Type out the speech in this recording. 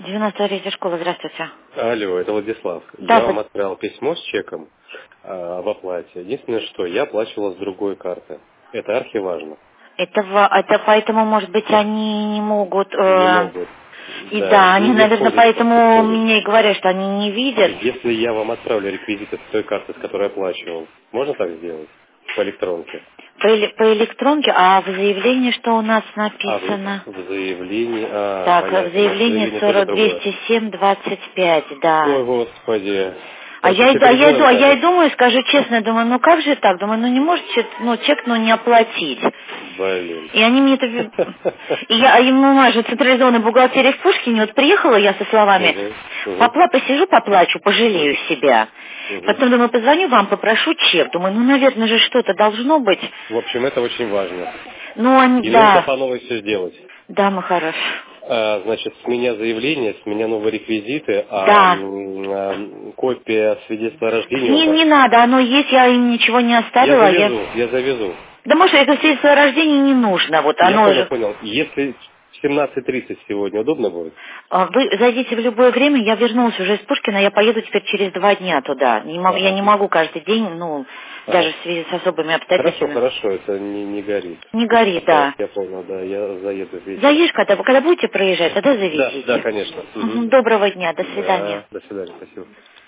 93-я школа, здравствуйте. Алло, это Владислав. Да, Я вам отправил письмо с чеком об оплате. Единственное, что я оплачивал с другой карты. Это архиважно. Это поэтому, может быть, они не могут... Не могут. И Да, да, они, не наверное, входит в поэтому историю. мне и говорят, что они не видят. Если я вам отправлю реквизиты с той карты, с которой оплачивал, можно так сделать? По электронке. По электронке, а в заявлении что у нас А написано? в заявлении... Так, в понятно, значит, заявлении заявление тоже другое. 40-207-25, да. Ой, господи. А Просто я, все иду, а, я иду, переделали а я и даже. думаю, скажу честно, думаю, ну как же так? Думаю, ну не может чек, не оплатить. Блин. И они мне это... И у нас же централизованная бухгалтерия в Пушкине, вот приехала я со словами, Мгм, мгм, посижу, поплачу, пожалею мгм, себя. мгм. Потом, думаю, позвоню вам, попрошу чек. Думаю, ну, наверное же, что-то должно быть. В общем, это очень важно. Ну, Или нужно да, по новой все сделать? да, мы хорош. Значит, с меня заявление, с меня новые реквизиты, Да. копия свидетельства о рождении Не оба. надо, оно есть, я им ничего не Я оставила. я завезу. Да, может, это свидетельство о рождении не нужно, вот Я оно же... понял. Если в 17:30 сегодня удобно будет? Вы зайдите в любое время, я вернулась уже из Пушкина, я поеду теперь через 2 дня туда. Я Ага. не могу каждый день, даже Ага. в связи с особыми Хорошо, обстоятельствами. хорошо, это не горит. Не гори, Так, да. я понял, да, я заеду вечером. Заедешь, когда будете проезжать, тогда Да, завезите. конечно. Мгм, Мгм. доброго дня, до свидания. Да, до свидания, спасибо.